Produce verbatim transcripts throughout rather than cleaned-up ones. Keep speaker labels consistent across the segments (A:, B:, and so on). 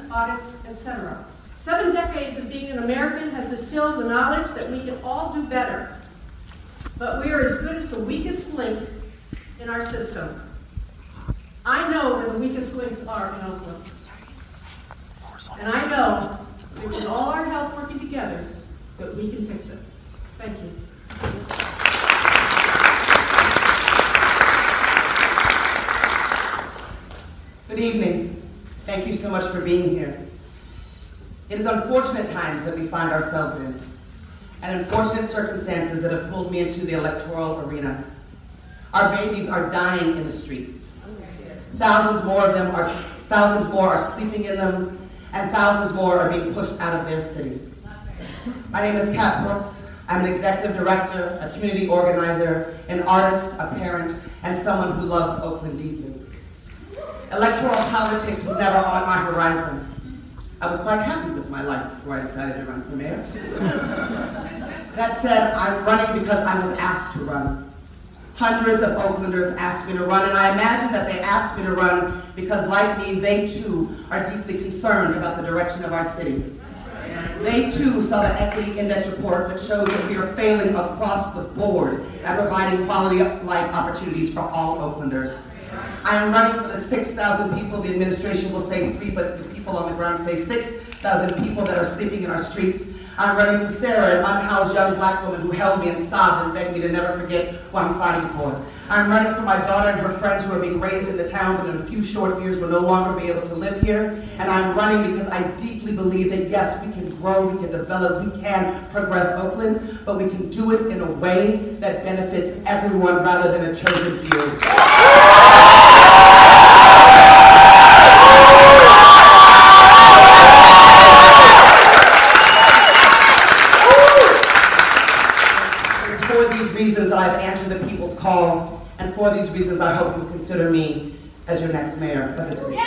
A: audits, et cetera. Seven decades of being an American has distilled the knowledge that we can all do better, but we are as good as the weakest link in our system. I know where the weakest links are in Oakland. And I know that with all our help working together, that we can fix it. Thank you.
B: Good evening. Thank you so much for being here. It is unfortunate times that we find ourselves in, and unfortunate circumstances that have pulled me into the electoral arena. Our babies are dying in the streets. Thousands more of them are, thousands more are sleeping in them, and thousands more are being pushed out of their city. My name is Kat Brooks. I'm an executive director, a community organizer, an artist, a parent, and someone who loves Oakland deeply. Electoral politics was never on my horizon. I was quite happy with my life before I decided to run for mayor. That said, I'm running because I was asked to run. Hundreds of Oaklanders asked me to run, and I imagine that they asked me to run because, like me, they too are deeply concerned about the direction of our city. They too saw the Equity Index report that shows that we are failing across the board at providing quality of life opportunities for all Oaklanders. I am running for the six thousand people, the administration will say three, but the people on the ground say six thousand people that are sleeping in our streets. I'm running for Sarah, an unhoused young black woman who held me and sobbed and begged me to never forget what I'm fighting for. I'm running for my daughter and her friends who are being raised in the town, but in a few short years will no longer be able to live here. And I'm running because I deeply believe that yes, we can grow, we can develop, we can progress Oakland, but we can do it in a way that benefits everyone rather than a chosen few. That I've answered the people's call, and for these reasons I hope you will consider me as your next mayor of this region.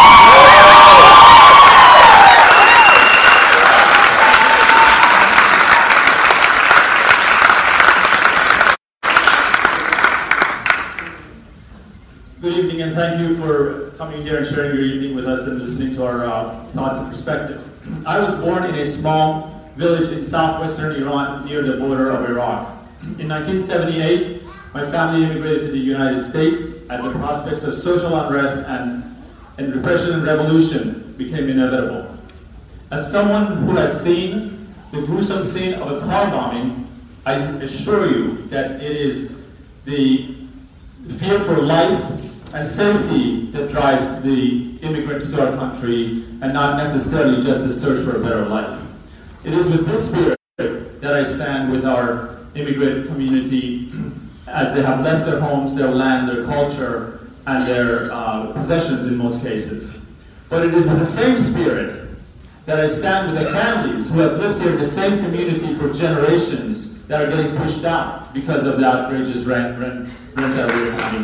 C: Good evening, and thank you for coming here and sharing your evening with us and listening to our uh, thoughts and perspectives. I was born in a small village in southwestern Iran near the border of Iraq. In nineteen seventy-eight, my family immigrated to the United States as the prospects of social unrest and, and repression and revolution became inevitable. As someone who has seen the gruesome scene of a car bombing, I assure you that it is the fear for life and safety that drives the immigrants to our country, and not necessarily just the search for a better life. It is with this spirit that I stand with our immigrant community as they have left their homes, their land, their culture, and their uh, possessions in most cases. But it is with the same spirit that I stand with the families who have lived here in the same community for generations that are getting pushed out because of the outrageous rent, rent, rent that we're paying.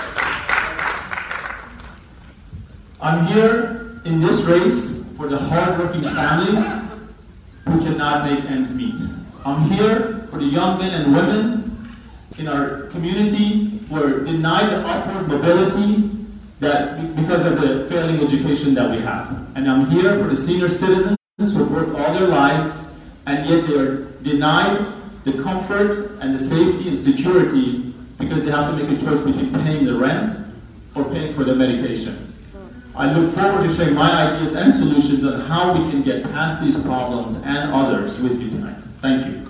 C: I'm here in this race for the hardworking families who cannot make ends meet. I'm here for the young men and women in our community who are denied the upward mobility that because of the failing education that we have. And I'm here for the senior citizens who have worked all their lives and yet they are denied the comfort and the safety and security because they have to make a choice between paying the rent or paying for the medication. I look forward to sharing my ideas and solutions on how we can get past these problems and others with you tonight. Thank you.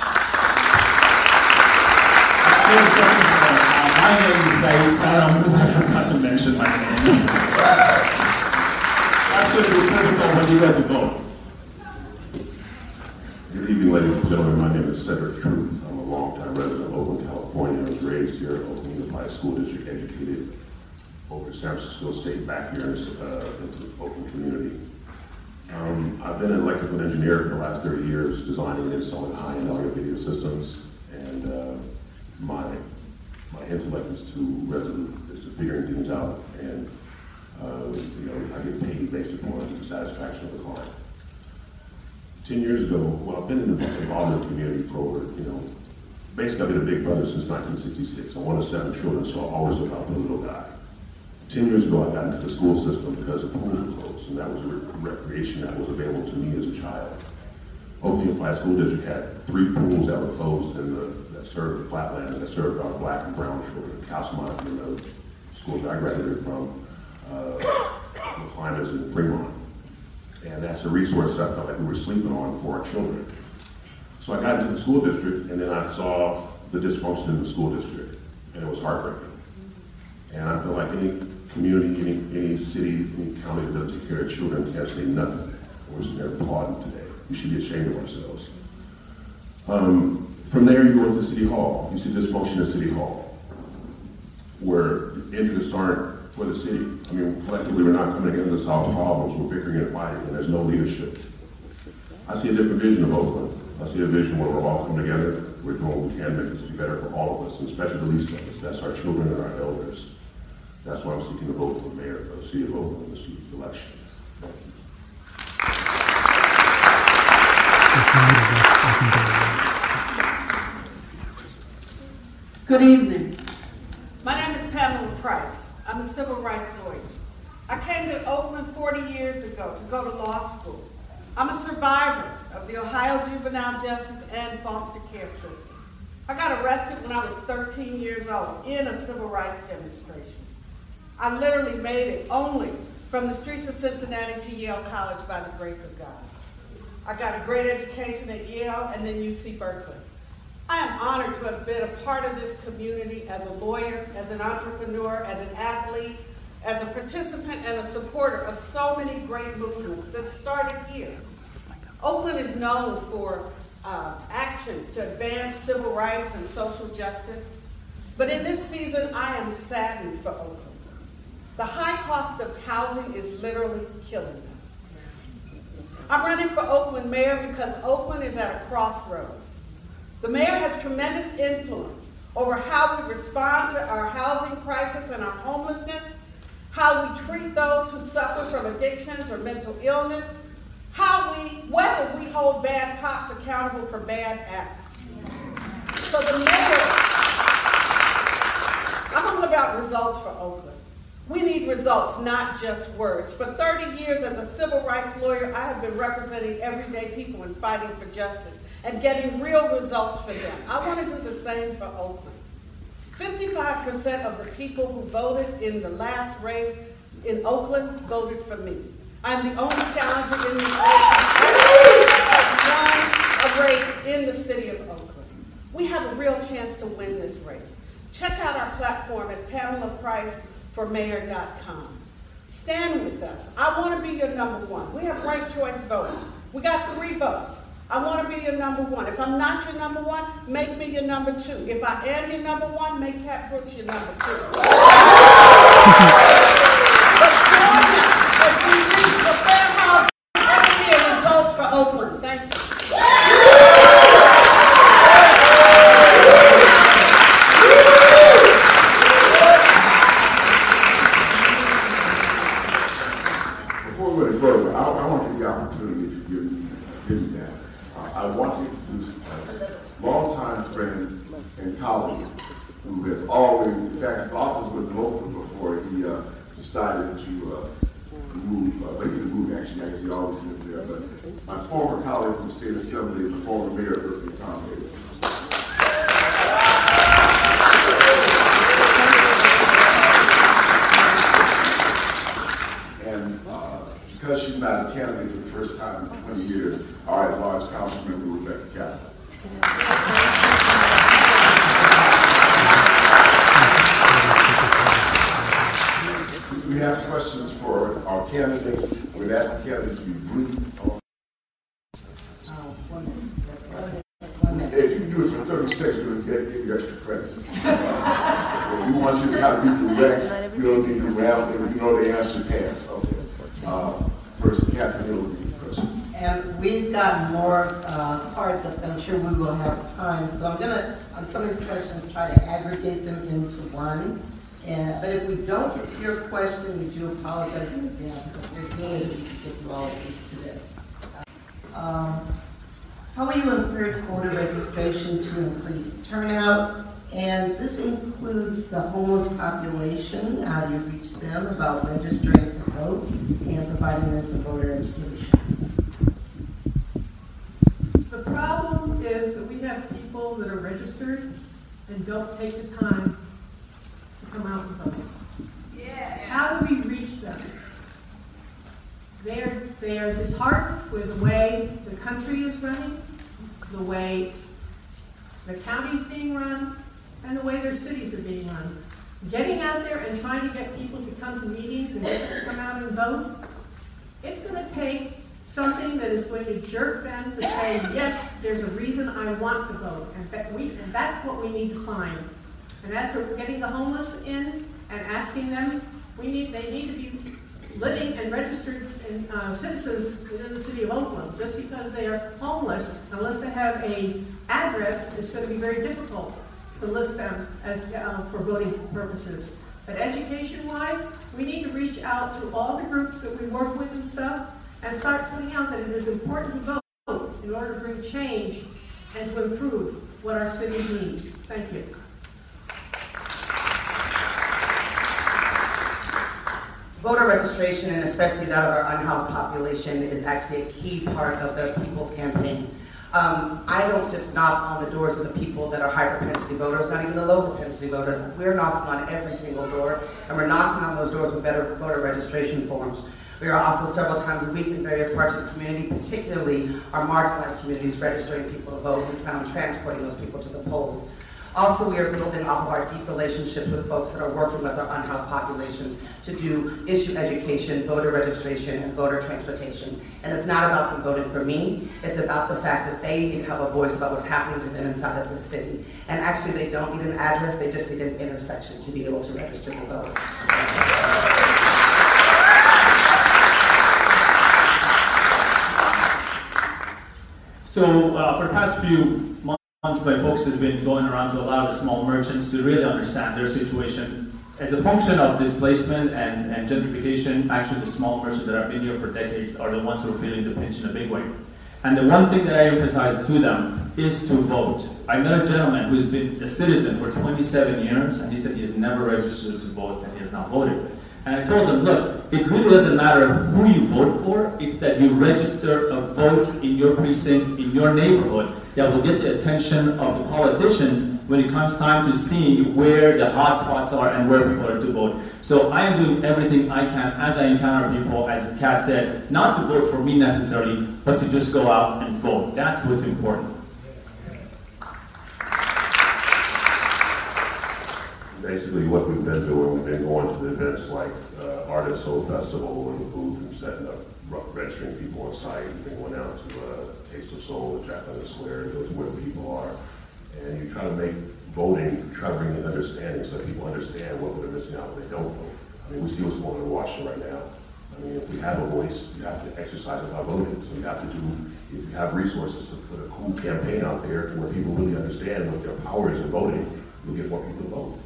C: My name is Saeed Karam, I forgot to mention my name. That's going to be critical when you get to vote.
D: Good evening, ladies and gentlemen. My name is Cedric Truth. I'm a longtime resident of Oakland, California. I was raised here at Oakland Unified School District, educated over San Francisco State, back here in, uh, into the Oakland community. Um, I've been an electrical engineer for the last thirty years, designing and installing high-end audio video systems, and uh, my my intellect is too resolute, is to figuring things out, and uh, you know, I get paid based upon the satisfaction of the client. Ten years ago, well, I've been in the involved in the community for over, you know, basically I've been a big brother since nineteen sixty-six. I'm one of seven children, so I always look out for the little guy. Ten years ago, I got into the school system because the pools were closed, and that was a re- recreation that was available to me as a child. Oak Unified School District had three pools that were closed in the, that served the flatlands, that served our black and brown children. Castlemont, you know, schools I graduated from, uh, Climates in Fremont. And that's a resource that I felt like we were sleeping on for our children. So I got into the school district, and then I saw the dysfunction in the school district, and it was heartbreaking. And I feel like any community, any, any city, any county that doesn't take care of children can't say nothing. We're sitting there applauding today. We should be ashamed of ourselves. Um, from there, you go into City Hall. You see dysfunction in City Hall, where interests aren't for the city. I mean, collectively, we're not coming together to solve problems. We're bickering and fighting, and there's no leadership. I see a different vision of Oakland. I see a vision where we're all coming together. We're doing what we can to make this be better for all of us, and especially the least of us. That's our children and our elders. That's why I'm seeking to vote for the mayor of the city of Oakland in this year's election. Thank you.
E: Good evening. My name is Pamela Price. I'm a civil rights lawyer. I came to Oakland forty years ago to go to law school. I'm a survivor of the Ohio juvenile justice and foster care system. I got arrested when I was thirteen years old in a civil rights demonstration. I literally made it only from the streets of Cincinnati to Yale College by the grace of God. I got a great education at Yale and then U C Berkeley. I am honored to have been a part of this community as a lawyer, as an entrepreneur, as an athlete, as a participant and a supporter of so many great movements that started here. Oakland is known for uh, actions to advance civil rights and social justice, but in this season, I am saddened for Oakland. The high cost of housing is literally killing us. I'm running for Oakland mayor because Oakland is at a crossroads. The mayor has tremendous influence over how we respond to our housing crisis and our homelessness, how we treat those who suffer from addictions or mental illness, how we, whether we hold bad cops accountable for bad acts. So the mayor, I'm all about results for Oakland. We need results, not just words. For thirty years as a civil rights lawyer, I have been representing everyday people and fighting for justice and getting real results for them. I want to do the same for Oakland. fifty-five percent of the people who voted in the last race in Oakland voted for me. I'm the only challenger in the won a race in the city of Oakland. We have a real chance to win this race. Check out our platform at pamela price for mayor dot com. Stand with us. I want to be your number one. We have ranked choice voting. We got three votes. I want to be your number one. If I'm not your number one, make me your number two. If I am your number one, make Cat Brooks your number two. But join us as we reach the fair house every year results for Oakland. Thank you.
F: Before we go any further, I, I want to give you the opportunity to give, give me that. I want to introduce a longtime friend and colleague who has always, in fact, his office was local before he uh, decided to uh, move. Uh, but he didn't move, actually. I guess he always lived there. But my former colleague from the State Assembly, the former mayor of Berkeley, Tom Davis. And uh, because she's not a candidate for the first time in twenty years, our at-large council member, Rebecca Capital. We have questions for our candidates. We'd ask the candidates to be brief. If you do it for thirty seconds, you'll get, get you extra credit. We want you to kind of be direct. You don't need to rap, and you know the answer pass. Okay. Uh, first, Catherine Hill will be the first.
G: And we've got more uh, cards up that I'm sure we will have time. So I'm going to, on some of these questions, try to aggregate them into one. And, but if we don't get to your question, we do apologize in advance because there's no way that we can get through all of these today. Um, how will you encourage voter registration to increase turnout, And this includes the homeless population, how do you reach them about registering to vote and providing them some voter education.
A: The problem is that we have people that are registered and don't take the time to come out and vote.
E: Yeah.
A: How do we reach them? They're, they are disheartened with the way the country is running, the way the county's being run, and the way their cities are being run. Getting out there and trying to get people to come to meetings and get them to come out and vote, it's going to take something that is going to jerk them to say, yes, there's a reason I want to vote. And, that we, and that's what we need to climb. And as for getting the homeless in and asking them, we need, they need to be living and registered in, uh, citizens within the city of Oakland. Just because they are homeless, unless they have a address, it's going to be very difficult to list them as uh, for voting purposes. But education-wise, we need to reach out through all the groups that we work with and stuff, and start pointing out that it is important to vote in order to bring change and to improve what our city needs. Thank you.
B: Voter registration, and especially that of our unhoused population, is actually a key part of the People's Campaign. Um, I don't just knock on the doors of the people that are high propensity voters, not even the low propensity voters. We're knocking on every single door, and we're knocking on those doors with better voter registration forms. We are also several times a week in various parts of the community, particularly our marginalized communities, registering people to vote. We plan on transporting those people to the polls. Also, we are building off of our deep relationship with folks that are working with our unhoused populations to do issue education, voter registration, and voter transportation. And it's not about them voting for me, it's about the fact that they need to have a voice about what's happening to them inside of the city. And actually, they don't need an address, they just need an intersection to be able to register to vote.
C: So uh, for the past few months, my focus has been going around to a lot of the small merchants to really understand their situation. As a function of displacement and, and gentrification, actually the small merchants that have been here for decades are the ones who are feeling the pinch in a big way. And the one thing that I emphasize to them is to vote. I met a gentleman who's been a citizen for twenty-seven years, and he said he has never registered to vote and he has not voted. And I told him, look, it really doesn't matter who you vote for, it's that you register a vote in your precinct, in your neighborhood, that will get the attention of the politicians when it comes time to see where the hot spots are and where people are to vote. So I am doing everything I can as I encounter people, as Kat said, not to vote for me necessarily, but to just go out and vote. That's what's important.
D: Basically, what we've been doing, we've been going to the events like uh, Art and Soul Festival and the booth and setting up, registering people on site. We've been going out to uh, Taste of Soul at Jack London Square and go to where the people are. And you try to make voting, try to bring in understanding so that people understand what they're missing out when they don't vote. I mean, we see what's going on in Washington right now. I mean, if we have a voice, you have to exercise it by voting. So you have to do, if you have resources to put a cool campaign out there where people really understand what their power is in voting, you'll get more people to vote.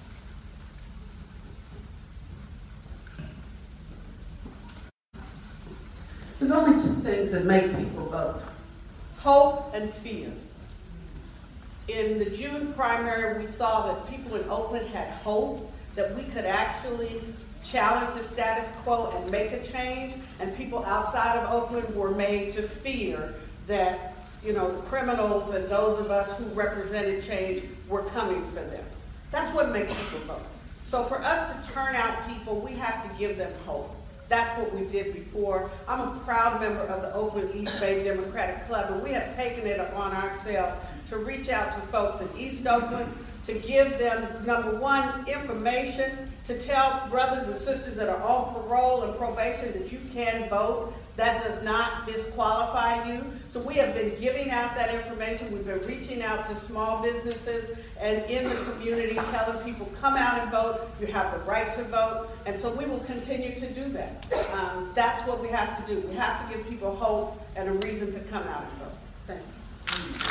E: There's only two things that make people vote: hope and fear. In the June primary, we saw that people in Oakland had hope that we could actually challenge the status quo and make a change, and people outside of Oakland were made to fear that, you know, the criminals and those of us who represented change were coming for them. That's what makes people vote. So for us to turn out people, we have to give them hope. That's what we did before. I'm a proud member of the Oakland East Bay Democratic Club, and we have taken it upon ourselves to reach out to folks in East Oakland, to give them, number one, information, to tell brothers and sisters that are on parole and probation that you can vote. That does not disqualify you. So we have been giving out that information. We've been reaching out to small businesses and in the community, telling people, come out and vote. You have the right to vote. And so we will continue to do that. Um, that's what we have to do. We have to give people hope and a reason to come out and vote. Thank you.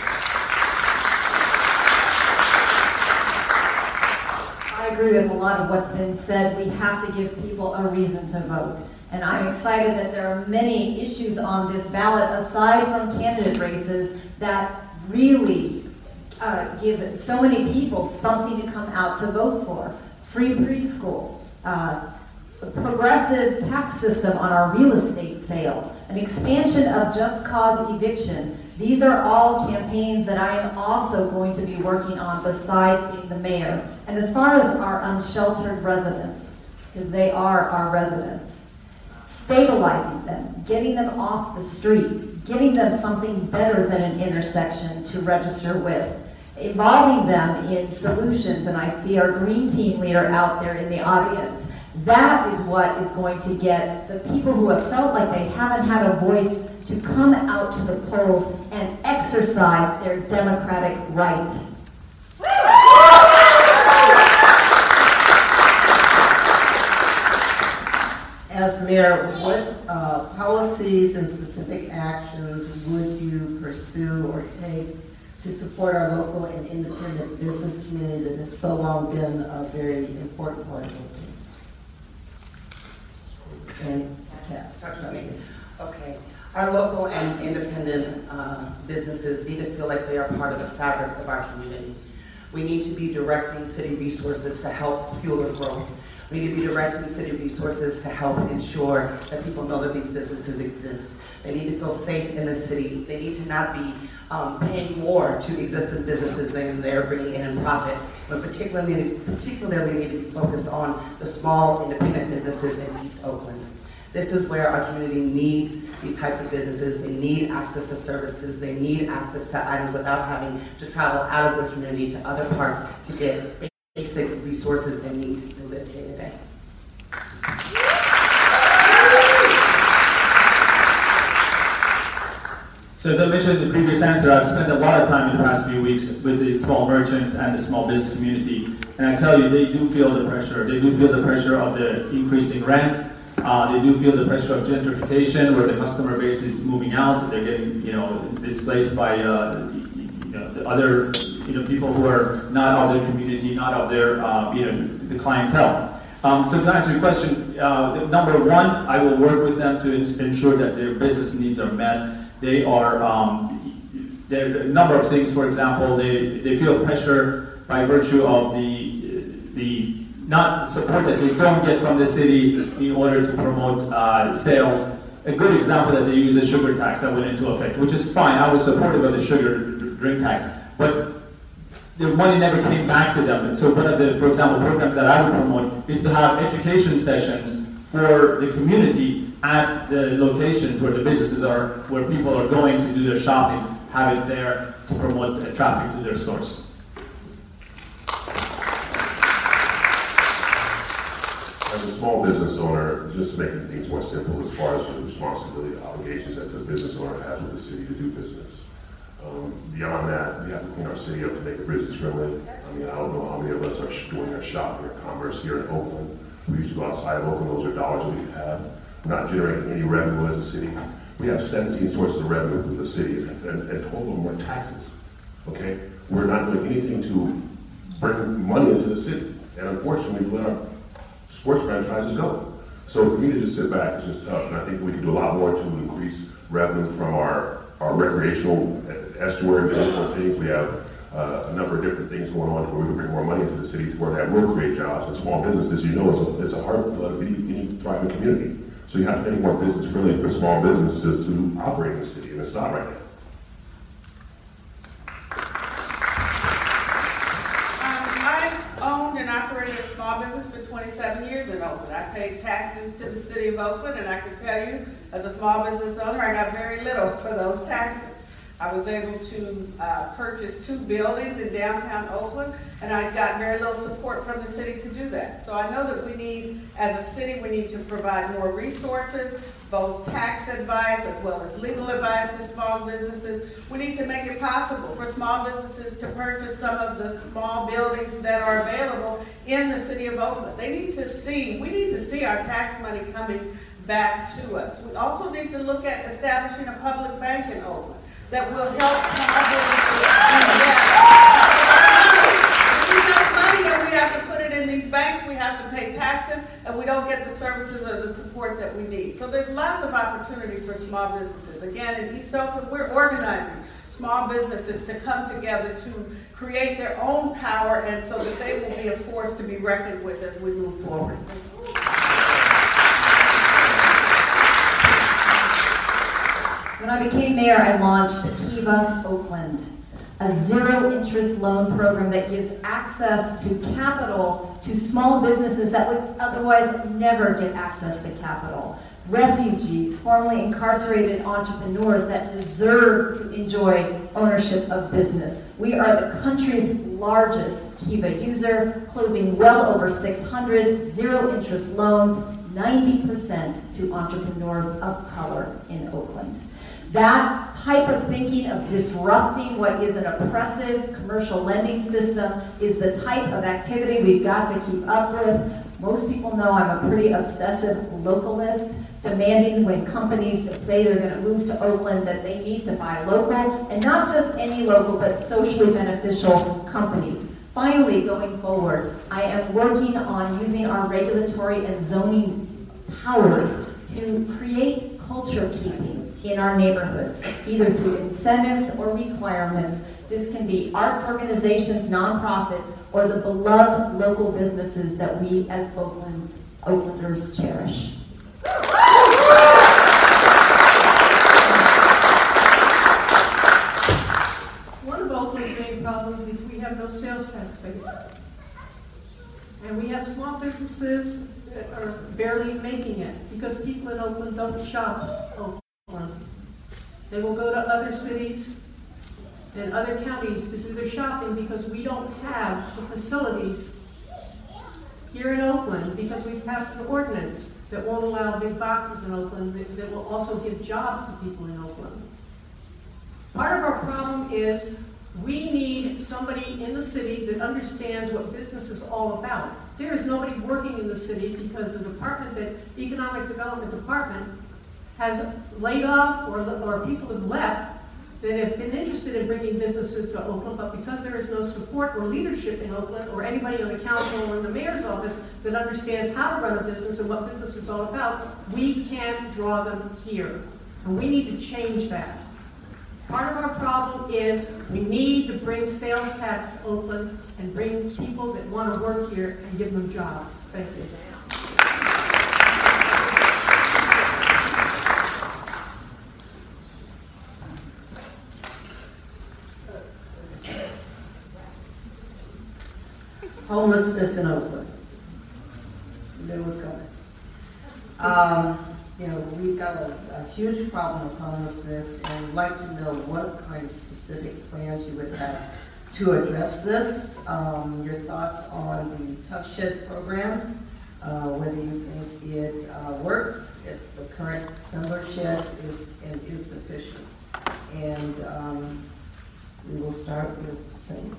H: I agree with a lot of what's been said. We have to give people a reason to vote. And I'm excited that there are many issues on this ballot, aside from candidate races, that really uh, give so many people something to come out to vote for. Free preschool, uh, a progressive tax system on our real estate sales, an expansion of just cause eviction. These are all campaigns that I am also going to be working on besides being the mayor. And as far as our unsheltered residents, because they are our residents, stabilizing them, getting them off the street, giving them something better than an intersection to register with, involving them in solutions, and I see our green team leader out there in the audience. That is what is going to get the people who have felt like they haven't had a voice to come out to the polls and exercise their democratic right.
G: As mayor, what uh, policies and specific actions would you pursue or take to support our local and independent business community that has so long been a very important part of it? And, yeah,
B: Starts with me. Okay. Our local and independent uh, businesses need to feel like they are part of the fabric of our community. We need to be directing city resources to help fuel their growth. We need to be directing city resources to help ensure that people know that these businesses exist. They need to feel safe in the city. They need to not be um, paying more to exist as businesses than they're bringing in in profit. But particularly, particularly need to be focused on the small independent businesses in East Oakland. This is where our community needs these types of businesses. They need access to services. They need access to items without having to travel out of the community to other parts to get basic resources and needs to live day to day.
C: So as I mentioned in the previous answer, I've spent a lot of time in the past few weeks with the small merchants and the small business community. And I tell you, they do feel the pressure. They do feel the pressure of the increasing rent. Uh, they do feel the pressure of gentrification, where the customer base is moving out. They're getting, you know, displaced by uh, you know, the other, you know, people who are not of their community, not of their, uh, you know, the clientele. Um, so to answer your question, uh, number one, I will work with them to ins- ensure that their business needs are met. They are, um, there are a number of things. For example, they they feel pressure by virtue of the the not support that they don't get from the city in order to promote uh, sales. A good example that they use is sugar tax that went into effect, which is fine. I was supportive of the sugar drink tax, but the money never came back to them. And so one of the, for example, programs that I would promote is to have education sessions for the community at the locations where the businesses are, where people are going to do their shopping, have it there to promote the traffic to their stores.
D: As a small business owner, just making things more simple as far as the responsibility, obligations that the business owner has with the city to do business. Um, beyond that, we have to clean our city up to make it business friendly. I mean, I don't know how many of us are sh- doing our shopping or commerce here in Oakland. We used to go outside of Oakland, those are dollars that we have. We're not generating any revenue as a city. We have seventeen sources of revenue from the city, and, and, and total of them are taxes, okay? We're not doing anything to bring money into the city, and unfortunately, we let our sports franchises go. So for me to just sit back is just tough, and I think we can do a lot more to increase revenue from our, our recreational estuary and things. We have uh, a number of different things going on where we can bring more money into the city to where that will create jobs. And small businesses, you know, it's a, it's a heart of any, any thriving community. So you have to make more business friendly for small businesses to operate in the city, and it's not right now.
E: And operated a small business for twenty-seven years in Oakland. I paid taxes to the city of Oakland, and I can tell you, as a small business owner, I got very little for those taxes. I was able to uh, purchase two buildings in downtown Oakland, and I got very little support from the city to do that. So I know that we need, as a city, we need to provide more resources, both tax advice as well as legal advice to small businesses. We need to make it possible for small businesses to purchase some of the small buildings that are available in the city of Oakland. They need to see, we need to see our tax money coming back to us. We also need to look at establishing a public bank in Oakland that will help small businesses invest. We have money and we have to put it in these banks, we have to pay taxes, and we we don't get the services or the support that we need. So there's lots of opportunity for small businesses. Again, in East Oakland, we're organizing small businesses to come together to create their own power, and so that they will be a force to be reckoned with as we move forward.
H: When I became mayor, I launched Kiva Oakland, a zero-interest loan program that gives access to capital to small businesses that would otherwise never get access to capital. Refugees, formerly incarcerated entrepreneurs that deserve to enjoy ownership of business. We are the country's largest Kiva user, closing well over six hundred zero-interest loans, ninety percent to entrepreneurs of color in Oakland. That type of thinking of disrupting what is an oppressive commercial lending system is the type of activity we've got to keep up with. Most people know I'm a pretty obsessive localist, demanding when companies say they're going to move to Oakland that they need to buy local, and not just any local, but socially beneficial companies. Finally, going forward, I am working on using our regulatory and zoning powers to create culture keeping in our neighborhoods, either through incentives or requirements. This can be arts organizations, nonprofits, or the beloved local businesses that we as Oakland, Oaklanders cherish.
A: One of Oakland's main problems is we have no sales tax base. And we have small businesses that are barely making it because people in Oakland don't shop Oakland. They will go to other cities and other counties to do their shopping because we don't have the facilities here in Oakland, because we've passed an ordinance that won't allow big boxes in Oakland that, that will also give jobs to people in Oakland. Part of our problem is we need somebody in the city that understands what business is all about. There is nobody working in the city because the department, that Economic Development Department, has laid off or, or people have left that have been interested in bringing businesses to Oakland, but because there is no support or leadership in Oakland or anybody on the council or in the mayor's office that understands how to run a business and what business is all about, we can't draw them here. And we need to change that. Part of our problem is we need to bring sales tax to Oakland and bring people that want to work here and give them jobs. Thank you.
G: Homelessness in Oakland. You knew it was coming. Um, you know, we've got a, a huge problem of homelessness, and I'd like to know what kind of specific plans you would have to address this. Um, your thoughts on the Tough Shed program, uh, whether you think it uh, works, if the current number of sheds is and is sufficient. And um, we will start with Sam.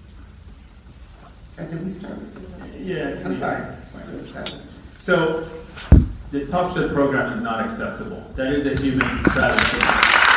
G: Or did we start with you?
C: Yeah, it's
G: I'm
C: me.
G: sorry.
C: It's fine.
G: Let's start with-
C: So, the Top Shed program is not acceptable. That is a human travesty. If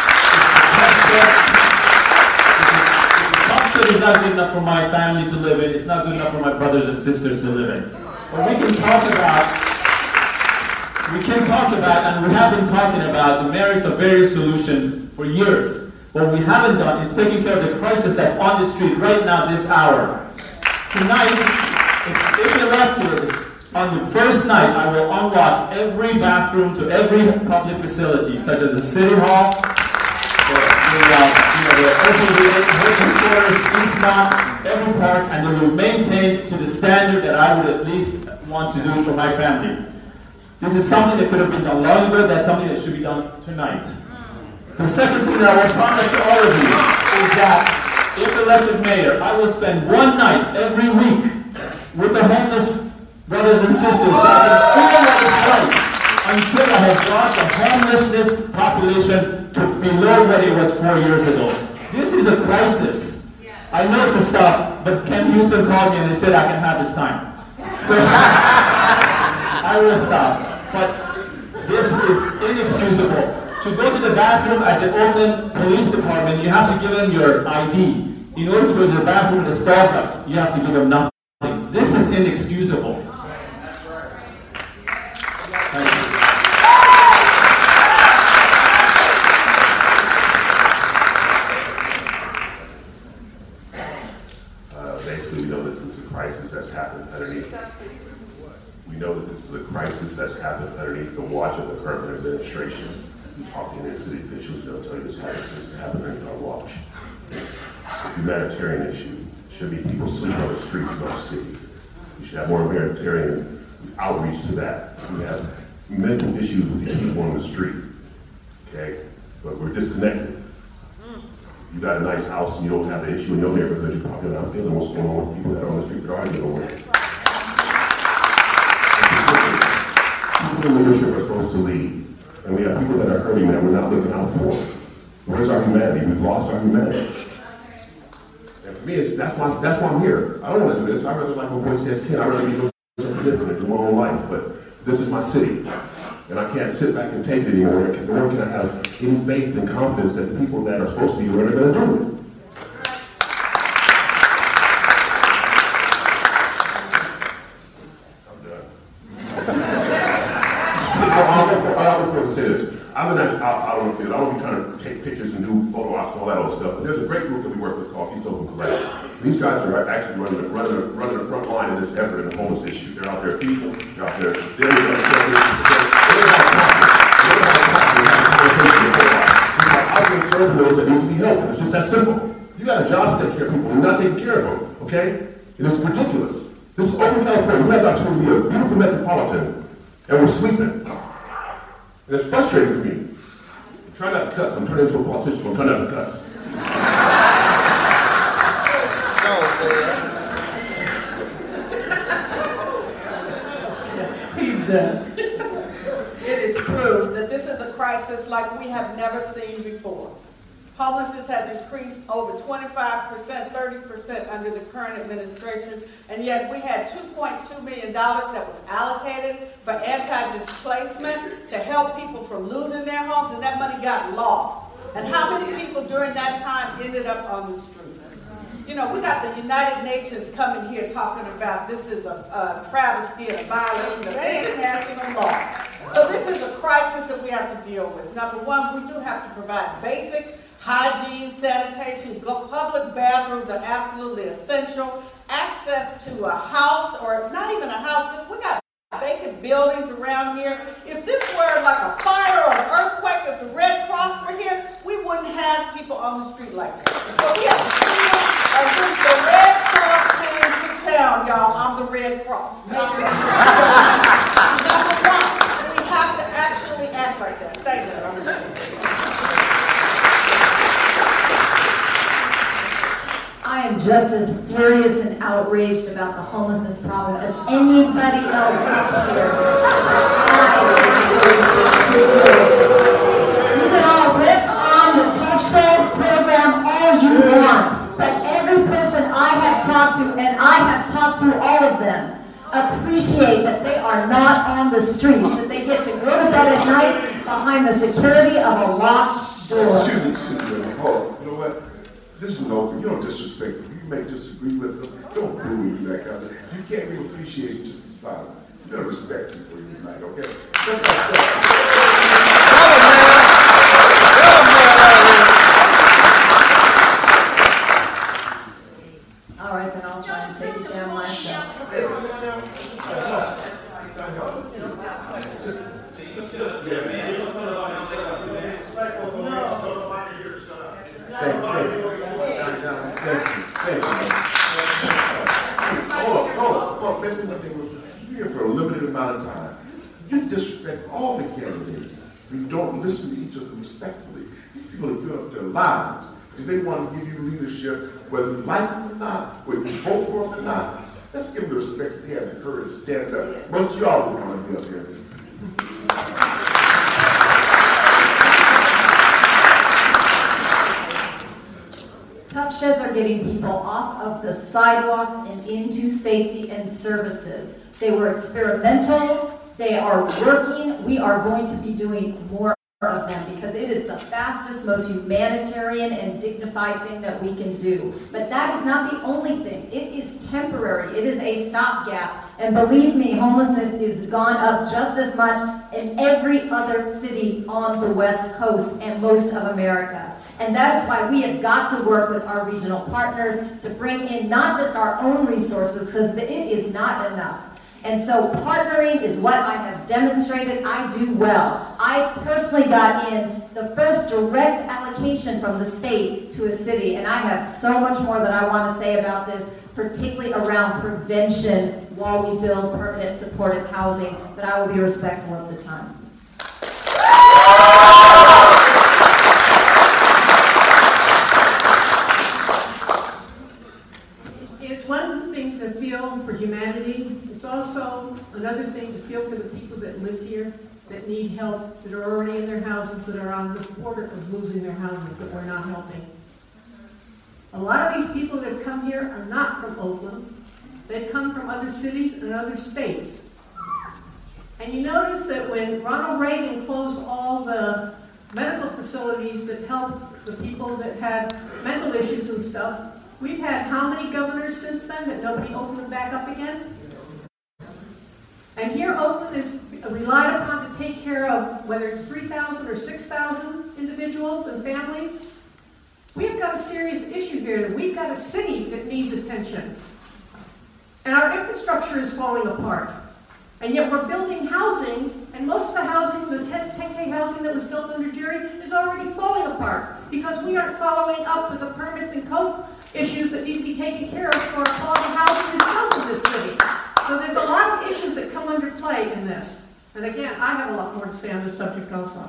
C: the Top Shed is not good enough for my family to live in, it's not good enough for my brothers and sisters to live in. But we can talk about, we can talk about, and we have been talking about the merits of various solutions for years. What we haven't done is taking care of the crisis that's on the street right now, this hour. Tonight, if, if elected, on the first night, I will unlock every bathroom to every public facility, such as the City Hall, the, the, uh, you know, the open open quarters, Eastmont, every park, and they will maintain to the standard that I would at least want to do for my family. This is something that could have been done long ago. That's something that should be done tonight. The second thing that I will promise to all of you is that if elected mayor, I will spend one night every week with the homeless brothers and sisters so I can feel what it's like until I have brought the homelessness population to below what it was four years ago. This is a crisis. I know it's a stop, but Ken Houston called me and they said I can have his time. So I will stop. But this is inexcusable. To go to the bathroom at the Oakland Police Department, you have to give them your I D. In order to go to the bathroom at the Starbucks, you have to give them nothing. This is inexcusable.
D: city officials, they'll tell you this happened, this happened during our watch. Humanitarian issue. Should be people sleep on the streets of our city. We should have more humanitarian outreach to that. We have mental issues with these people on the street, okay? But we're disconnected. You got a nice house and you don't have the issue in your neighborhood, you're probably not feeling what's going on with people that are on the street that are getting away. People in leadership are supposed to lead, and we have people that are hurting that we're not looking out for. Where's our humanity? We've lost our humanity. And for me, it's, that's why that's why I'm here. I don't want to do this. I rather, like my boy says, Ken, I'd rather be doing something different and do my own life, but this is my city. And I can't sit back and take it anymore, nor can I have any faith and confidence that the people that are supposed to be here are going to do it. I'm say this. I'm not out on the field. I don't be trying to take pictures and do photo ops and all that other stuff. But there's a great group that we work with called Keystone Open Collaborative. These guys are actually running, running, running the front line in this effort in the homeless issue. They're out there people. They're out there. They're out there serving those that need to be helped. It's just that simple. You got a job to take care of people. You're not taking care of them. Okay? And it's ridiculous. This is open California. We have the opportunity to be a beautiful metropolitan, and we're sleeping. And it's frustrating for me. I'm trying not to cuss. I'm turning into a politician, so I'm trying not to cuss.
G: He's done.
E: It is true that this is a crisis like we have never seen before. Homelessness has increased over twenty-five percent, thirty percent under the current administration, and yet we had two point two million dollars that was allocated for anti-displacement to help people from losing their homes, and that money got lost. And how many people during that time ended up on the street? You know, we got the United Nations coming here talking about this is a, a travesty and a violation of international law. So this is a crisis that we have to deal with. Number one, we do have to provide basic hygiene, sanitation, public bathrooms are absolutely essential. Access to a house, or not even a house, just we got vacant buildings around here. If this were like a fire or an earthquake, if the Red Cross were here, we wouldn't have people on the street like this. So we have to feel as if the Red Cross came to town, y'all. I'm the Red Cross. Number one, we have to actually act like that. Thank you.
H: I am just as furious and outraged about the homelessness problem as anybody else up here. You can all rip on the Tough Shed program all you want, but every person I have talked to, and I have talked to all of them, appreciate that they are not on the streets, that they get to go to bed at night behind the security of a locked door.
F: Excuse me, excuse me. Hold on. You know what? This is an open. You don't disrespect them. You may disagree with them. Don't boo and do that kind of thing. You can't really appreciate it, just be silent. You gotta respect people in your night, okay? That's
H: All right, then I'll try and take it down myself.
F: Thank you. Thank you. Thank you. Hold on, hold on, hold on. Listen to me. You're here for a limited amount of time. You disrespect all the candidates. You don't listen to each other respectfully. These people have given up their lives because they want to give you leadership, whether you like them or not, whether you vote for them or not. Let's give them the respect that they have the courage to stand up. Most of y'all would want to be up here.
H: Tough Sheds are getting people off of the sidewalks and into safety and services. They were experimental. They are working. We are going to be doing more of them because it is the fastest, most humanitarian and dignified thing that we can do. But that is not the only thing. It is temporary. It is a stopgap. And believe me, homelessness is gone up just as much in every other city on the West Coast and most of America. And that is why we have got to work with our regional partners to bring in not just our own resources, because it is not enough. And so partnering is what I have demonstrated I do well. I personally got in the first direct allocation from the state to a city, and I have so much more that I want to say about this, particularly around prevention while we build permanent supportive housing, but I will be respectful of the time.
A: It's one thing to feel for humanity. It's also another thing to feel for the people that live here, that need help, that are already in their houses, that are on the border of losing their houses, that we're not helping. A lot of these people that have come here are not from Oakland. They've come from other cities and other states. And you notice that when Ronald Reagan closed all the medical facilities that helped the people that had mental issues and stuff, we've had how many governors since then that nobody opened them back up again? And here Oakland is relied upon to take care of whether it's three thousand or six thousand individuals and families. We've got a serious issue here. We've got a city that needs attention. And our infrastructure is falling apart. And yet we're building housing, and most of the housing, the ten K housing that was built under Jerry, is already falling apart because we aren't following up with the permits and code issues that need to be taken care of so our quality housing is built in this city. So there's a lot of issues that come under play in this. And again, I have a lot more to say on this subject also.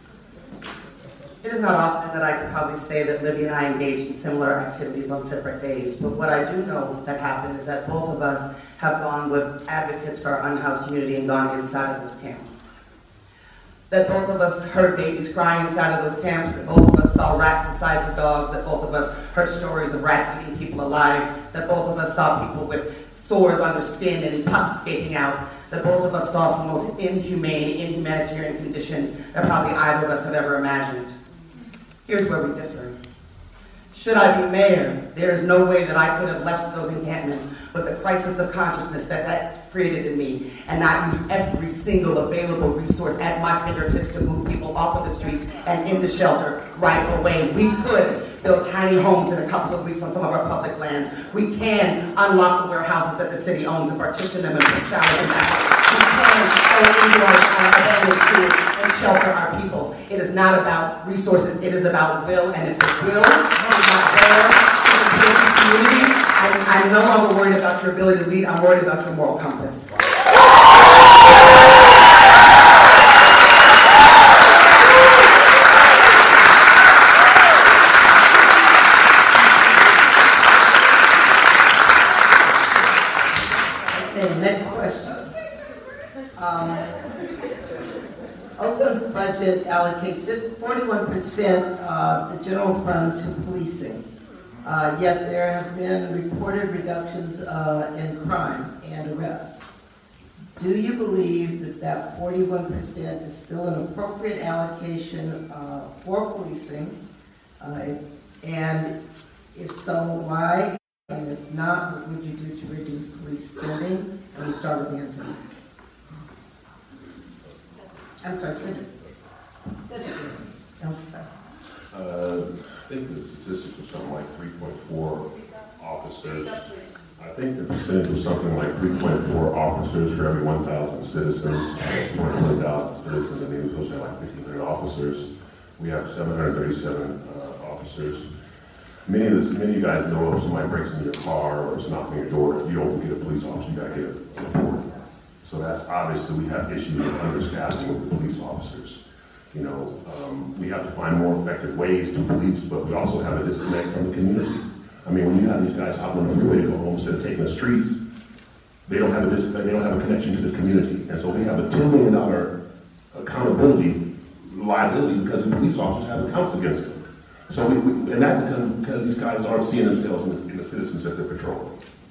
B: It is not often that I could probably say that Libby and I engaged in similar activities on separate days, but what I do know that happened is that both of us have gone with advocates for our unhoused community and gone inside of those camps. That both of us heard babies crying inside of those camps, that both of us saw rats the size of dogs, that both of us heard stories of rats eating people alive, that both of us saw people with sores on their skin and pus escaping out, that both of us saw some of the most inhumane, inhumanitarian conditions that probably either of us have ever imagined. Here's where we differ. Should I be mayor, there is no way that I could have left those encampments with the crisis of consciousness that that created in me and not use every single available resource at my fingertips to move people off of the streets and into shelter right away. We could build tiny homes in a couple of weeks on some of our public lands. We can unlock the warehouses that the city owns and partition them and put showers in them. We can go into our, our abandoned schools and shelter our people. It is not about resources, it is about will, and if the will is not there to build this community, I'm, I'm no longer worried about your ability to lead, I'm worried about your moral compass.
G: Okay, next question. Um, Oakland's budget allocates forty-one percent of the general fund to policing. Uh, yet there have been reported reductions uh, in crime and arrests. Do you believe that that forty-one percent is still an appropriate allocation uh, for policing? Uh, and if so, why? And if not, what would you do to reduce police spending? And we start with Anthony. I'm sorry, Cedric. Cedric. I'm sorry.
D: Uh, I think the statistic was something like three point four officers. I think the percentage was something like three point four officers for every one thousand citizens. twenty thousand citizens, and they were supposed to have like fifteen hundred officers. We have seven hundred thirty-seven uh, officers. Many of this, many of you guys know if somebody breaks into your car or is knocking on your door, if you don't get a police officer, you gotta get a report. So that's obviously we have issues with understaffing with the police officers. You know, um, we have to find more effective ways to police, but we also have a disconnect from the community. I mean, when you have these guys hopping on the freeway to go home instead of taking the streets, they don't have a dis- they don't have a connection to the community, and so they have a ten million dollar accountability liability because the police officers have accounts against them. So we, we and that because, because these guys aren't seeing themselves in the, in the citizens that they're patrolling.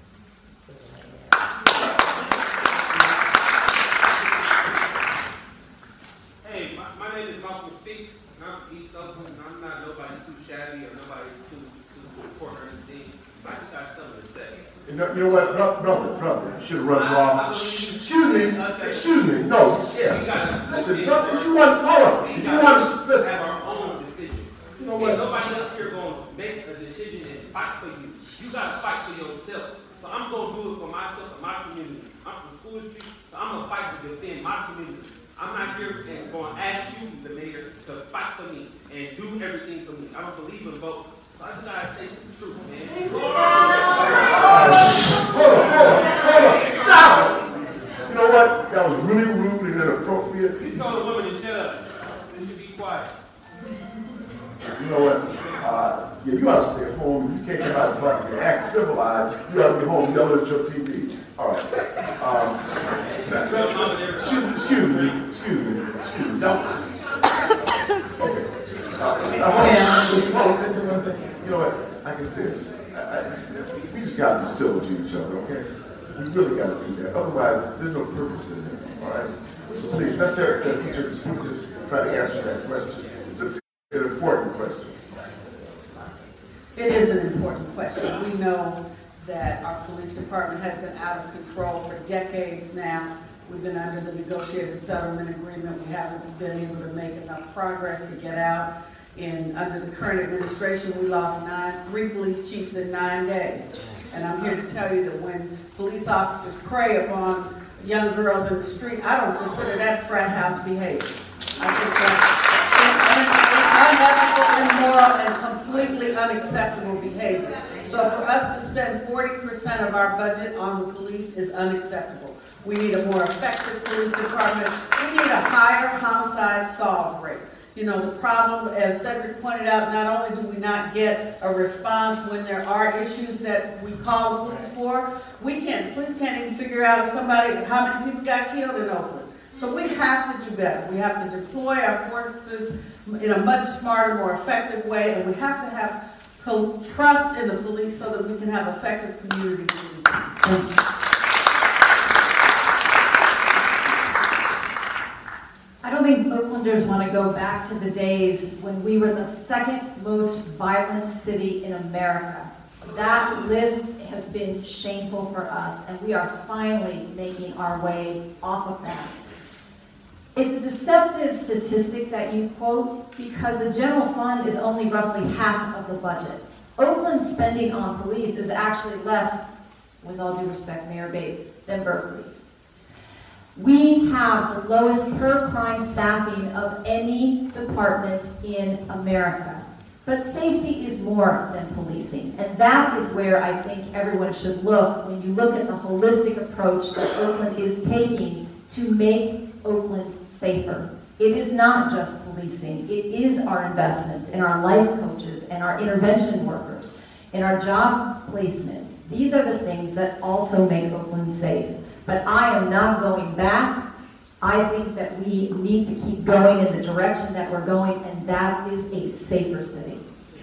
F: You know, you know what, brother, brother, brother, you should have run along. Excuse me, excuse me, no, yeah. Listen, brother, if you want, hold on, if you want to, listen.
I: Have our own decision.
F: You know what?
I: Nobody else here going to make a decision and fight for you. You got to fight for yourself. So I'm going to do it for myself and my community. I'm from School Street, so I'm going to fight to defend my community. I'm not here and going to ask you, the mayor, to fight for me and do everything for me. I don't believe in voting. So I just got to say some truth, man.
F: Hold on, hold on, hold on. Stop it. You know what? That was really rude and inappropriate.
I: He told the woman to shut up. They should be quiet.
F: You know what? Uh, yeah, you ought to stay at home. You can't come out and and act civilized. You ought to be home yelling at your T V. All right. Um, that, that, excuse, excuse me. Excuse me. Excuse me. Don't. Okay. Uh, I want to say one thing. You know what? Like I said, I, I, we just got to be civil to each other, okay? We really got to do that. Otherwise, there's no purpose in this, all right? So please, let's hear each of the speakers try to answer that question. It's a, an important question.
E: It is an important question. We know that our police department has been out of control for decades now. We've been under the negotiated settlement agreement. We haven't been able to make enough progress to get out. And under the current administration, we lost nine, three police chiefs in nine days. And I'm here to tell you that when police officers prey upon young girls in the street, I don't consider that frat house behavior. I think that's unethical, immoral, and completely unacceptable behavior. So for us to spend forty percent of our budget on the police is unacceptable. We need a more effective police department. We need a higher homicide solve rate. You know, the problem, as Cedric pointed out, not only do we not get a response when there are issues that we call the police for, we can't, police can't even figure out if somebody, how many people got killed in Oakland. So we have to do better. We have to deploy our forces in a much smarter, more effective way, and we have to have trust in the police so that we can have effective community policing.
H: I don't think Oaklanders want to go back to the days when we were the second most violent city in America. That list has been shameful for us, and we are finally making our way off of that. It's a deceptive statistic that you quote because the general fund is only roughly half of the budget. Oakland's spending on police is actually less, with all due respect, Mayor Bates, than Berkeley's. We have the lowest per crime staffing of any department in America. But safety is more than policing. And that is where I think everyone should look when you look at the holistic approach that Oakland is taking to make Oakland safer. It is not just policing. It is our investments in our life coaches and our intervention workers, in our job placement. These are the things that also make Oakland safe. But I am not going back. I think that we need to keep going in the direction that we're going, and that is a safer city.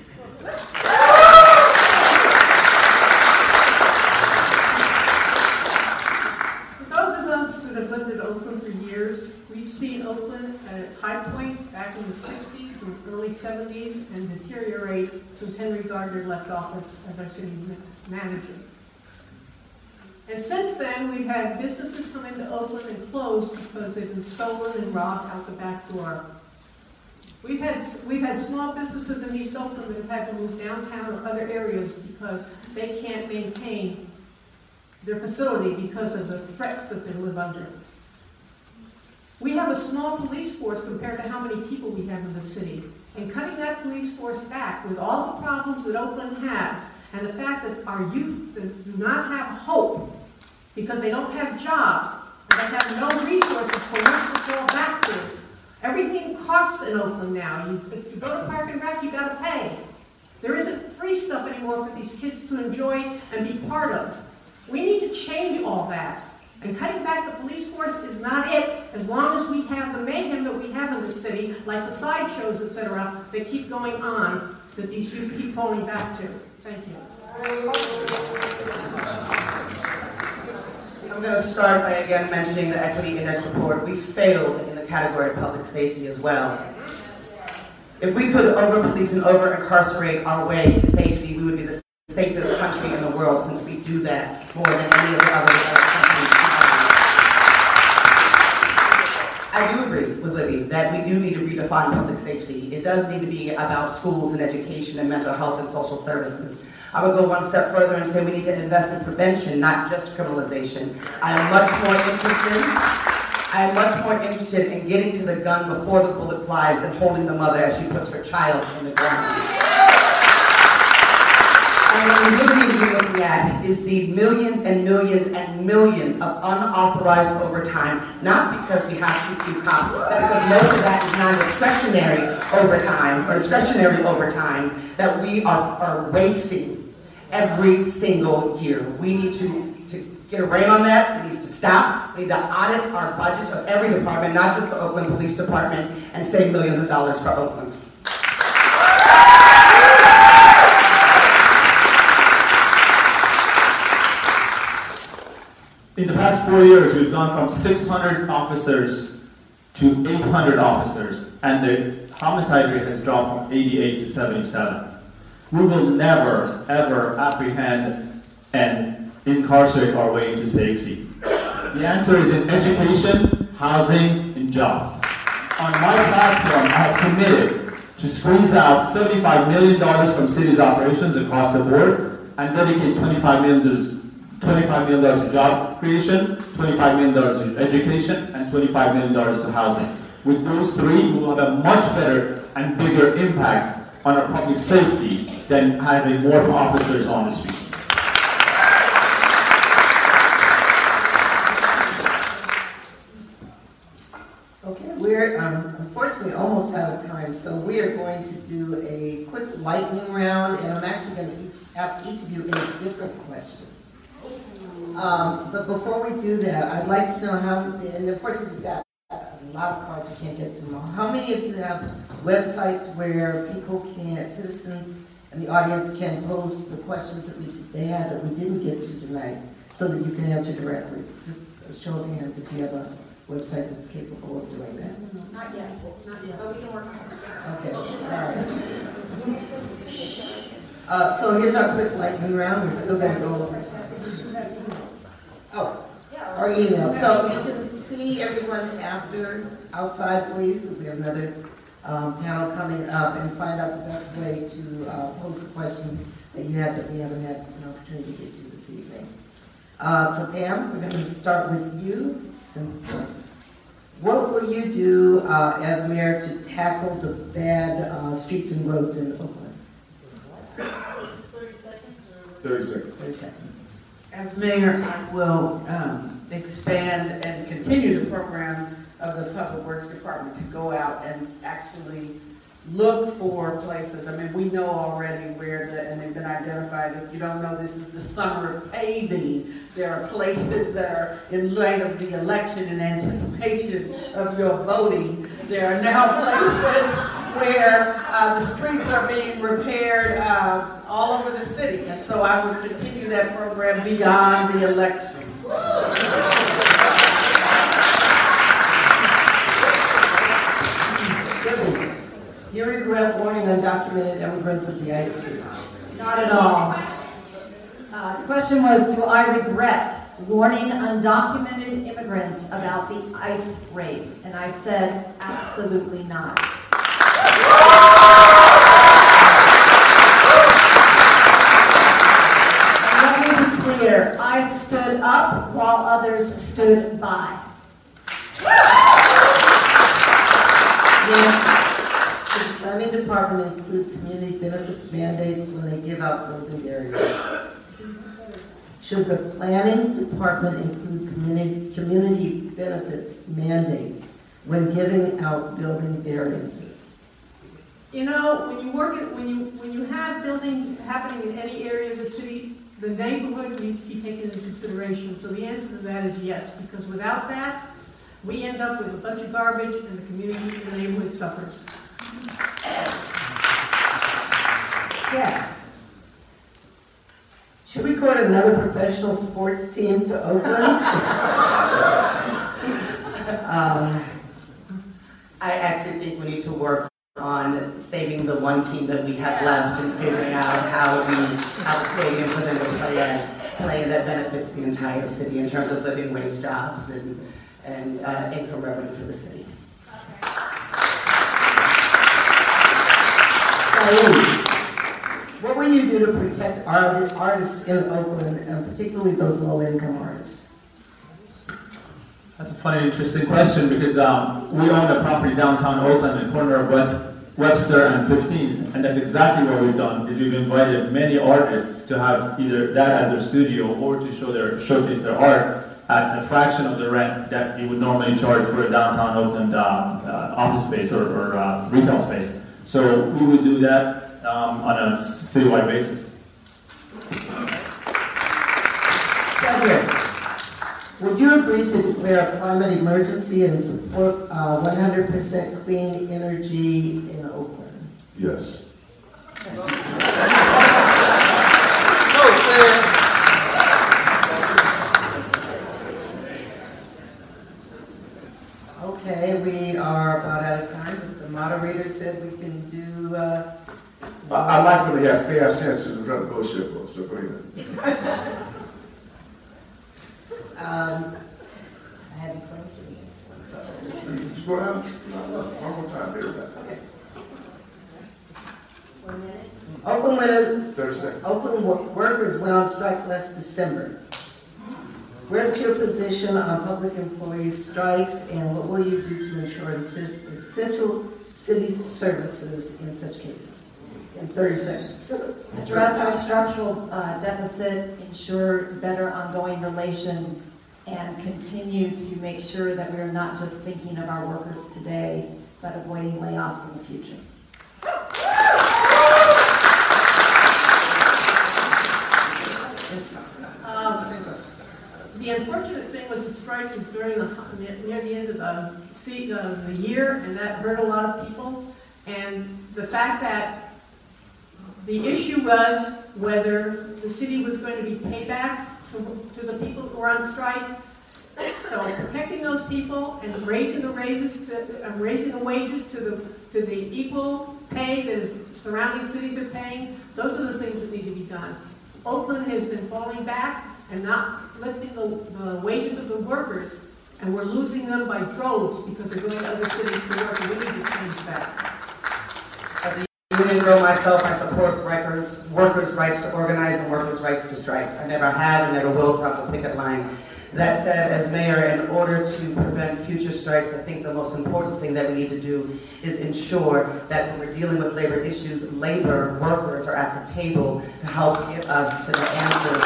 A: For those of us that have lived in Oakland for years, we've seen Oakland at its high point back in the sixties and early seventies and deteriorate since Henry Gardner left office as our city manager. And since then, we've had businesses come into Oakland and close because they've been stolen and robbed out the back door. We've had, we've had small businesses in East Oakland that have had to move downtown or other areas because they can't maintain their facility because of the threats that they live under. We have a small police force compared to how many people we have in the city. And cutting that police force back with all the problems that Oakland has, and the fact that our youth do not have hope because they don't have jobs, and they have no resources for which to fall back to. Everything costs in Oakland now. You, if you go to Park and Rec, you got to pay. There isn't free stuff anymore for these kids to enjoy and be part of. We need to change all that. And cutting back the police force is not it, as long as we have the mayhem that we have in the city, like the sideshows, et cetera, that keep going on, that these youth keep falling back to. Thank you.
B: I'm going to start by again mentioning the Equity Index report. We failed in the category of public safety as well. If we could over-police and over-incarcerate our way to safety, we would be the safest country in the world, since we do that more than any of the other countries. I do agree with Libby that we do need to redefine public safety. It does need to be about schools and education and mental health and social services. I would go one step further and say we need to invest in prevention, not just criminalization. I am much more interested, I am much more interested in getting to the gun before the bullet flies than holding the mother as she puts her child in the ground. And what we really need to be looking at is the millions and millions and millions of unauthorized overtime, not because we have too few cops, but because most of that is non-discretionary overtime, or discretionary overtime, that we are, are wasting every single year. We need to, to get a rein on that. It needs to stop. We need to audit our budget of every department, not just the Oakland Police Department, and save millions of dollars for Oakland.
C: In the past four years, we've gone from six hundred officers to eight hundred officers, and the homicide rate has dropped from eighty-eight to seventy-seven. We will never, ever apprehend and incarcerate our way into safety. The answer is in education, housing, and jobs. On my platform, I have committed to squeeze out seventy-five million dollars from city's operations across the board and dedicate twenty-five million dollars twenty-five million dollars to job creation, twenty-five million dollars to education, and twenty-five million dollars to housing. With those three, we will have a much better and bigger impact on our public safety than having more officers on the street.
G: Okay, we're um, unfortunately almost out of time, so we are going to do a quick lightning round, and I'm actually going to each, ask each of you a different question. Um, but before we do that, I'd like to know how, and of course we've got a lot of cards, we can't get through them all. How many of you have websites where people can, citizens and the audience can post the questions that we, they had that we didn't get to tonight so that you can answer directly? Just a show of hands if you have a website that's capable of doing that.
H: Not yet, not yet, but we can work on it.
G: Okay, all right. Uh, so here's our quick lightning round. We're still going to go over. Oh, our email. So you can see everyone after, outside please, because we have another um, panel coming up, and find out the best way to uh, pose the questions that you have that we haven't had an opportunity to get to this evening. Uh, so Pam, we're going to start with you. What will you do uh, as mayor to tackle the bad uh, streets and roads in Oakland?
F: thirty seconds.
G: thirty seconds.
E: As mayor, I will um, expand and continue the program of the Public Works Department to go out and actually look for places. I mean, we know already where the, and they've been identified. If you don't know, this is the summer of paving. There are places that are in light of the election in anticipation of your voting. There are now places where uh, the streets are being repaired uh, all over the city. And so I would continue that program beyond the election.
G: Do you regret warning undocumented immigrants of the ICE street?
H: Not at all. Uh, the question was, do I regret warning undocumented immigrants about the ICE raid? And I said, absolutely not. And let me be clear, I stood up while others stood by.
G: Yeah. Does the planning department include community benefits mandates when they give out building areas? Should the planning department include community, community benefits mandates when giving out building variances?
A: You know, when you work at, when you, when you have building happening in any area of the city, the neighborhood needs to be taken into consideration. So the answer to that is yes, because without that, we end up with a bunch of garbage and the community and the neighborhood suffers.
G: Yeah. Should we court another professional sports team to Oakland?
B: Um, I actually think we need to work on saving the one team that we have left and figuring out how we have a stadium for them to play at, play that benefits the entire city in terms of living wage jobs and, and uh, income revenue for the city.
G: What would will you do to protect art, artists in Oakland, and particularly those low-income artists?
C: That's a funny, interesting question because um, we own a property downtown Oakland, in the corner of West Webster and fifteenth, and that's exactly what we've done. Is we've invited many artists to have either that as their studio or to show their showcase their art at a fraction of the rent that you would normally charge for a downtown Oakland uh, uh, office space or, or uh, retail space. So we would do that um, on a citywide basis.
G: Cedric, would you agree to declare a climate emergency and support uh, one hundred percent clean energy in Oakland?
F: Yes.
G: Okay, we are about out of time. The moderator said we can do. Uh,
F: I, I like when they have fair sense and try to bullshit folks, so go ahead.
G: um, I haven't claimed
F: Just go down, one more time, everybody.
G: Okay. One minute. Oakland winners.
F: Thirty seconds.
G: Oakland wo- workers went on strike last December. Where's your position on public employees' strikes, and what will you do to ensure essential city services in such cases? In thirty seconds.
H: Address our structural uh, deficit, ensure better ongoing relations, and continue to make sure that we are not just thinking of our workers today, but avoiding layoffs in the future.
A: Um, The unfortunate thing was the strike was during the, near the end of the, se- uh, the year, and that hurt a lot of people. And the fact that the issue was whether the city was going to be paid back to, to the people who were on strike. So protecting those people and raising the raises, to, uh, raising the wages to the to the equal pay that is surrounding cities are paying, those are the things that need to be done. Oakland has been falling back and not lifting the, the wages of the workers, and we're losing them by droves because they're going to other cities to work, and we need to change that.
B: As a union girl myself, I support workers, workers' rights to organize and workers' rights to strike. I never have and never will cross the picket line. That said, as mayor, in order to prevent future strikes, I think the most important thing that we need to do is ensure that when we're dealing with labor issues, labor workers are at the table to help get us to the answers.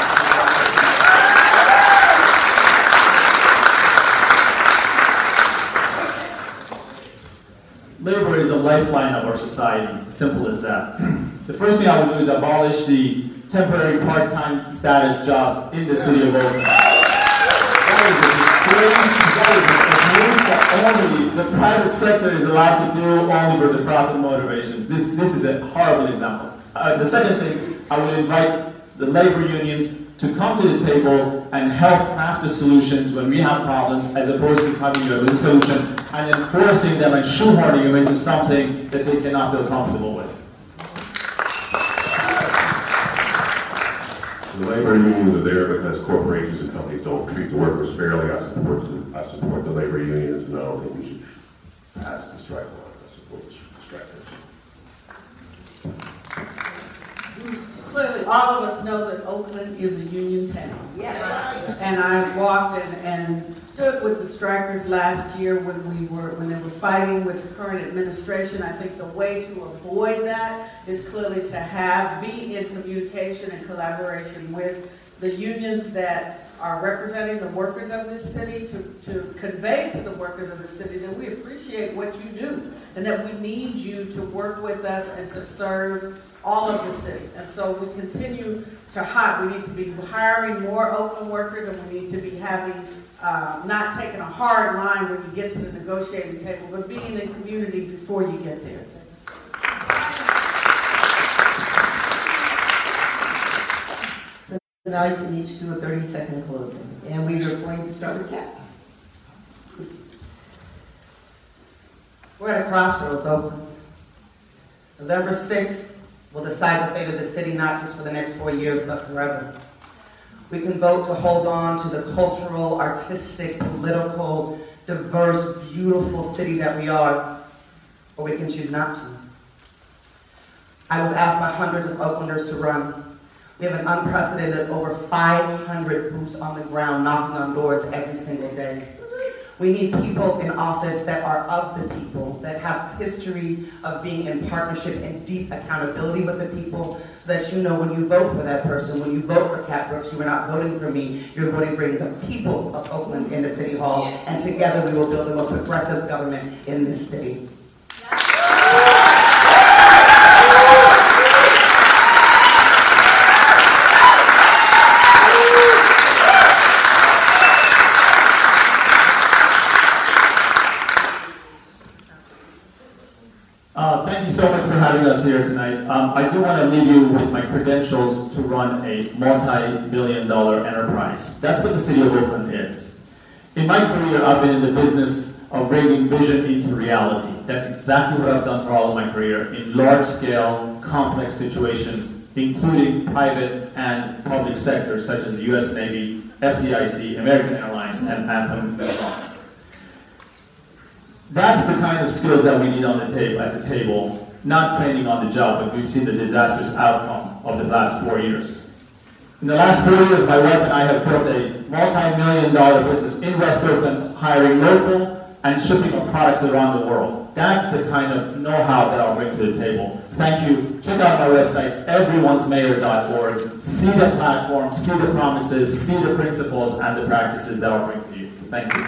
C: Labor is a lifeline of our society, simple as that. The first thing I would do is abolish the temporary part-time status jobs in the city of Oakland. That is a disgrace. That is a move that only the private sector is allowed to do only for the profit motivations. This, this is a horrible example. Uh, the second thing, I would invite the labor unions to come to the table and help craft the solutions when we have problems, as opposed to coming up with a solution and then forcing them and shoehorning them into something that they cannot feel comfortable with.
D: The labor unions are there because corporations and companies don't treat the workers fairly. I support the, I support the labor unions, and I don't think we should pass the strike law. I support the strike law.
E: Clearly, all of us know that Oakland is a union town.
G: Yeah.
E: And I walked and, and stood with the strikers last year when we were, when they were fighting with the current administration. I think the way to avoid that is clearly to have, be in communication and collaboration with the unions that are representing the workers of this city, to, to convey to the workers of the city that we appreciate what you do and that we need you to work with us and to serve all of the city. And so we continue to hire, we need to be hiring more Oakland workers, and we need to be having, uh, not taking a hard line when you get to the negotiating table, but being in community before you get there.
G: So now you can each do a thirty second closing. And we are going to start with Kat.
B: We're at a crossroads, Oakland. November sixth will decide the fate of the city, not just for the next four years, but forever. We can vote to hold on to the cultural, artistic, political, diverse, beautiful city that we are, or we can choose not to. I was asked by hundreds of Oaklanders to run. We have an unprecedented over five hundred boots on the ground knocking on doors every single day. We need people in office that are of the people, that have history of being in partnership and deep accountability with the people, so that you know when you vote for that person, when you vote for Cat Brooks, you are not voting for me, you're voting for the people of Oakland in the City Hall, and together we will build the most progressive government in this city.
C: Uh, thank you so much for having us here tonight. Um, I do want to leave you with my credentials to run a multi-billion dollar enterprise. That's what the City of Oakland is. In my career, I've been in the business of bringing vision into reality. That's exactly what I've done for all of my career in large-scale, complex situations, including private and public sectors such as the U S Navy, F D I C, American Airlines, and Anthem Medical. That's the kind of skills that we need on the table, at the table, not training on the job, but we've seen the disastrous outcome of the last four years. In the last four years, my wife and I have built a multi-million dollar business in West Oakland, hiring local and shipping of products around the world. That's the kind of know-how that I'll bring to the table. Thank you. Check out my website, everyone's mayor dot org. See the platform, see the promises, see the principles and the practices that I'll bring to you. Thank you.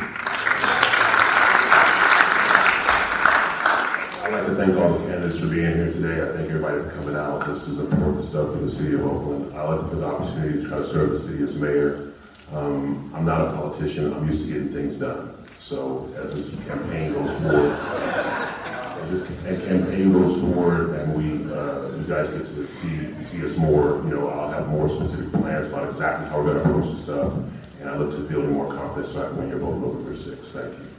D: I'd like to thank all the candidates for being here today. I thank everybody for coming out. This is important stuff for the City of Oakland. I like for the opportunity to try to serve the city as mayor. Um, I'm not a politician. I'm used to getting things done. So as this campaign goes forward, as this campaign goes forward, and we, uh, you guys get to see see us more, you know, I'll have more specific plans about exactly how we're going to approach the stuff. And I look to building more confidence so I can win your vote November sixth. Thank you.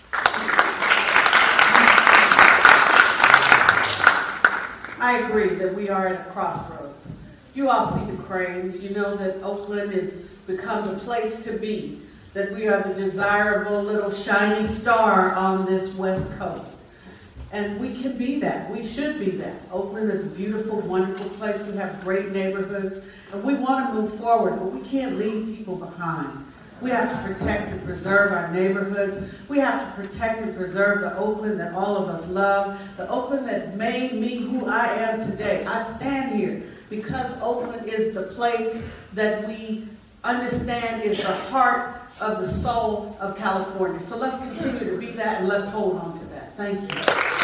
E: I agree that we are at a crossroads. You all see the cranes. You know that Oakland has become the place to be, that we are the desirable little shiny star on this West Coast. And we can be that. We should be that. Oakland is a beautiful, wonderful place. We have great neighborhoods, and we want to move forward, but we can't leave people behind. We have to protect and preserve our neighborhoods. We have to protect and preserve the Oakland that all of us love, the Oakland that made me who I am today. I stand here because Oakland is the place that we understand is the heart of the soul of California. So let's continue to be that, and let's hold on to that. Thank you.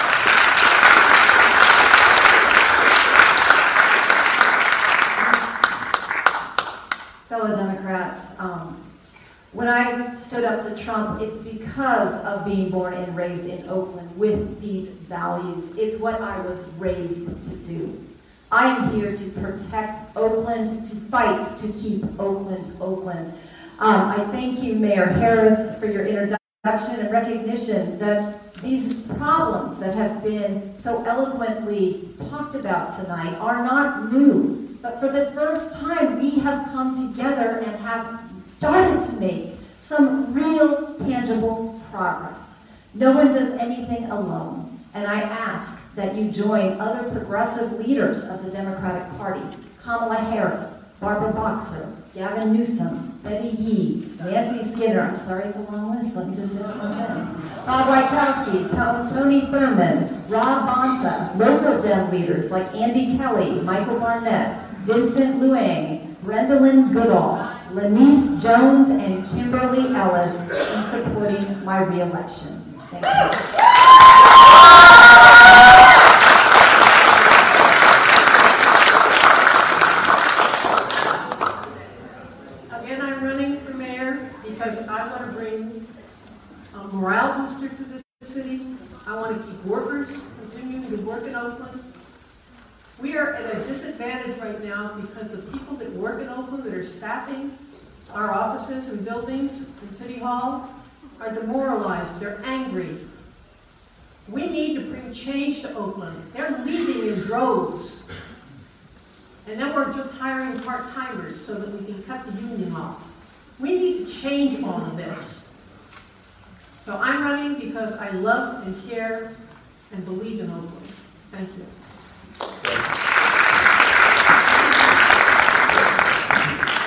H: Fellow Democrats, um, when I stood up to Trump, it's because of being born and raised in Oakland with these values. It's what I was raised to do. I am here to protect Oakland, to fight to keep Oakland, Oakland. Um, I thank you, Mayor Harris, for your introduction and recognition that these problems that have been so eloquently talked about tonight are not new. But for the first time, we have come together and have started to make some real, tangible progress. No one does anything alone, and I ask that you join other progressive leaders of the Democratic Party, Kamala Harris, Barbara Boxer, Gavin Newsom, Betty Yee, Nancy Skinner, I'm sorry it's a long list, let me just finish my sentence, Bob Wykowski, Tony Thurmond, Rob Bonta, local Dem leaders like Andy Kelly, Michael Barnett, Vincent Luang, Brendalyn Goodall, Lanice Jones, and Kimberly Ellis in supporting my re-election. Thank you.
A: Again, I'm running for mayor because I want to bring a morale booster to this city. I want to keep workers continuing to work in Oakland. We are at a disadvantage right now because the people that work in Oakland that are staffing our offices and buildings in City Hall are demoralized. They're angry. We need to bring change to Oakland. They're leaving in droves. And then we're just hiring part-timers so that we can cut the union off. We need to change all of this. So I'm running because I love and care and believe in Oakland. Thank you.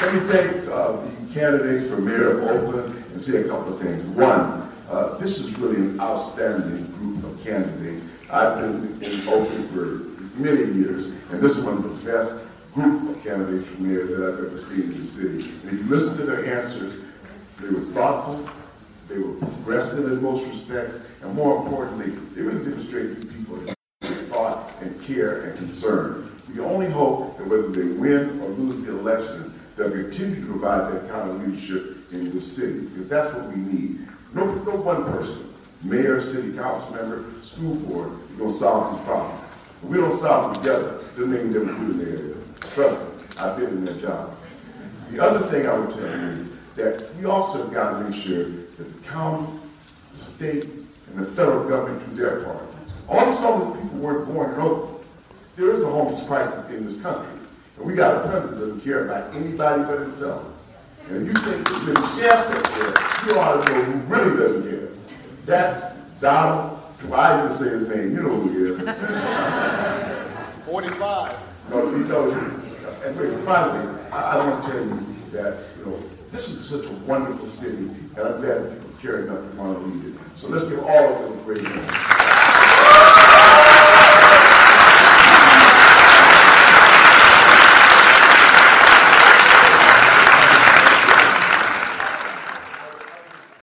F: let me thank uh, the candidates for mayor of Oakland and say a couple of things. One, uh, this is really an outstanding group of candidates. I've been in Oakland for many years, and this is one of the best group of candidates for mayor that I've ever seen in the city. And if you listen to their answers, they were thoughtful, they were progressive in most respects, and more importantly, they really demonstrate to people thought and care and concern. We only hope that whether they win or lose the election, they'll continue to provide that kind of leadership in the city, because that's what we need. No, no one person, mayor, city council member, school board, is going to solve these problems. If we don't solve them together, doesn't make any difference who the mayor is. Trust me, I've been in that job. The other thing I would tell you is that we also have got to make sure that the county, the state, and the federal government do their part. All these homeless people weren't born in Oakland. There is a homeless crisis in this country. And we got a president that doesn't care about anybody but himself. And you think that the chef that cares, you ought to know who really doesn't care. That's Donald, I didn't say his name, you know who he is.
J: forty-five.
F: No, he knows. And wait, finally, I, I want to tell you that, you know, this is such a wonderful city, and I'm glad that people care enough to want to lead it. So let's give all of them a great hand.